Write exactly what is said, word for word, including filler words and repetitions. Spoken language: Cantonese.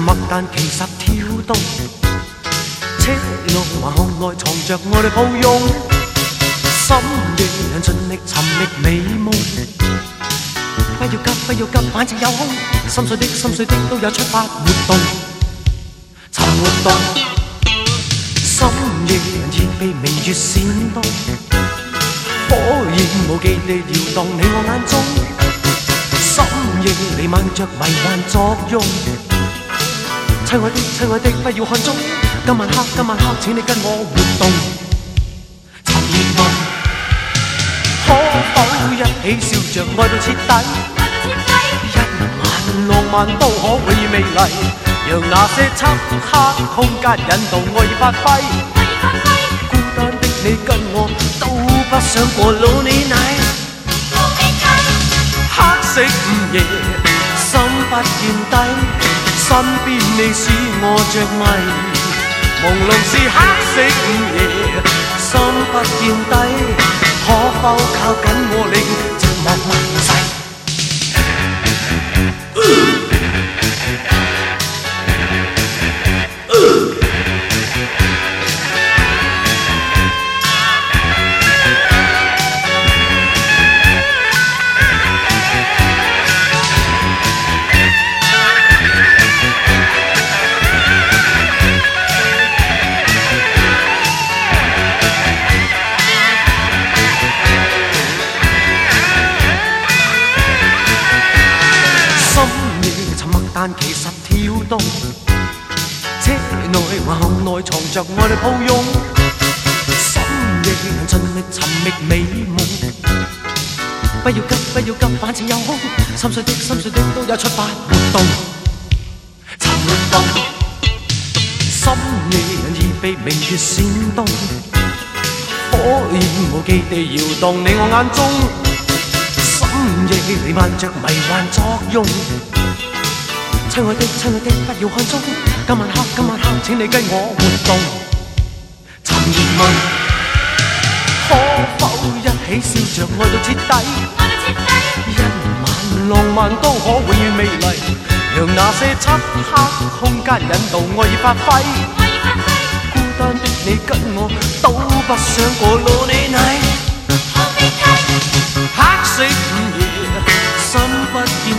默但其實跳動，車內橫巷內藏着我哋抱擁，深夜盡力尋覓美夢。不要急，不要急，反正有空，心碎的心碎的都有出發活動，尋活動。深夜已被明月閃動，火焰無忌地搖動你我眼中。深夜彌漫着迷幻作用，親愛的親愛的不要看鐘，今晚黑今晚黑請你跟我活動，尋熱夢。可否一起笑着愛到徹底，一晚浪漫都可永遠美麗，讓那些漆黑空間引導愛意發揮，孤單的你跟我都不想過老你奶。黑色午夜，心不見底，身邊你使我着迷。朦朧是黑色午夜，心不見底，可否靠緊我令寂寞問世？但其實跳動，車內橫巷內藏着我哋抱擁，深夜盡力尋覓美夢。不要急，不要急，反正有空，心碎的心碎的都有出發活動，尋活動。深夜已被明月閃動，火焰無忌地搖動你我眼中，深夜彌漫着迷幻作用。親愛的親愛的不要看鐘，今晚黑今晚黑請你跟我活動，尋熱夢。可否一起笑着愛到徹底，一晚浪漫都可永遠美麗，讓那些漆黑空間引導愛意發揮，孤單的你跟我都不想過老你奶。黑色午夜，心不見